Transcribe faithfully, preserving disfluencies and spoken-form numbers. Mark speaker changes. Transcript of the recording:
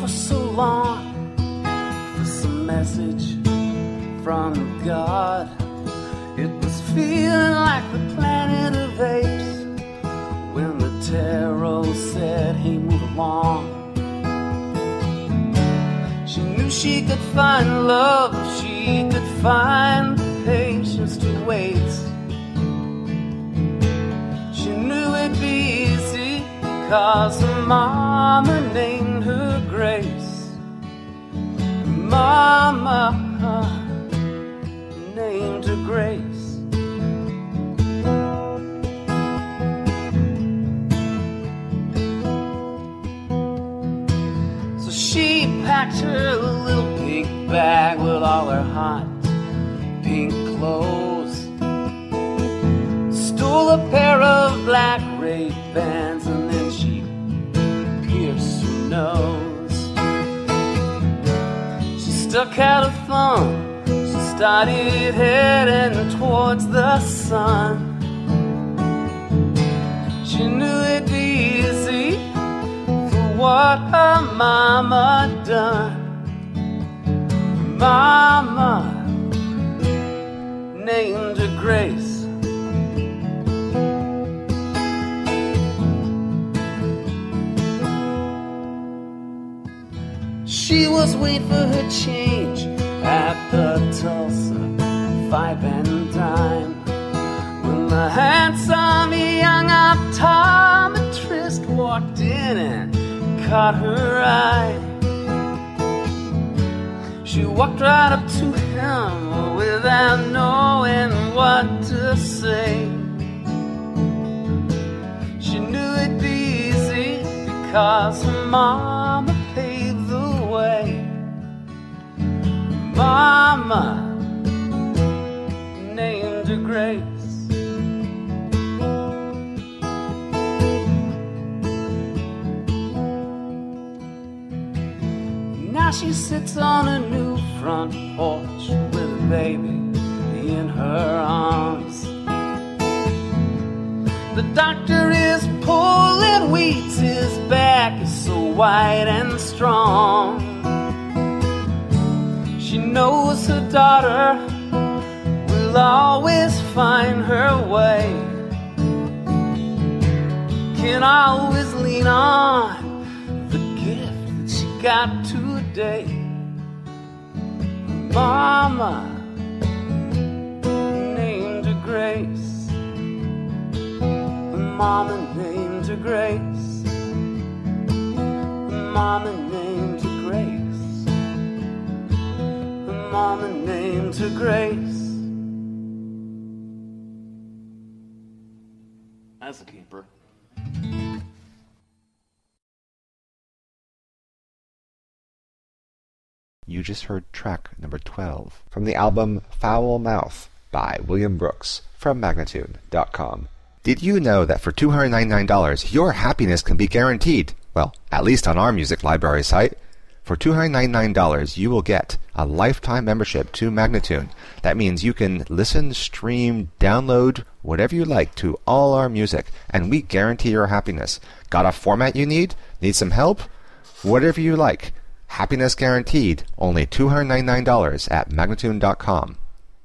Speaker 1: for so long for some message from God. It was feeling like the planet of apes when the tarot said, hey, move along. She knew she could find love if she could find the patience to wait. She knew it'd be easy because her mama named her Grace. Mama named her Grace. So she packed her little pink bag with all her hot pink clothes, stole a pair of black Ray-Bans, and then she pierced her nose. She stuck out her thumb, she started heading towards the sun. She knew it'd be easy for what her mama done. Mama named her Grace. She was waiting for her change at the Tulsa five and dime when the handsome young optometrist walked in and caught her eye. She walked right up to him without knowing what to say. She knew it'd be easy because her mama paved the way. Mama named her Grace. Now she sits on a new front porch with a baby in her arms. The doctor is pulling weeds, his back is so white and strong. She knows her daughter will always find her way, can always lean on the gift that she got today. Mama named her Grace. Mama named her Grace. Mama named her Grace. Mama named her Grace. That's a keeper.
Speaker 2: You just heard track number twelve from the album Foul Mouth by William Brooks from Magnatune dot com. Did you know that for two hundred ninety-nine dollars your happiness can be guaranteed? Well, at least on our music library site. For two hundred ninety-nine dollars you will get a lifetime membership to Magnatune. That means you can listen, stream, download, whatever you like to all our music, and we guarantee your happiness. Got a format you need? Need some help? Whatever you like. Happiness guaranteed. Only two hundred ninety-nine dollars at Magnatune dot com.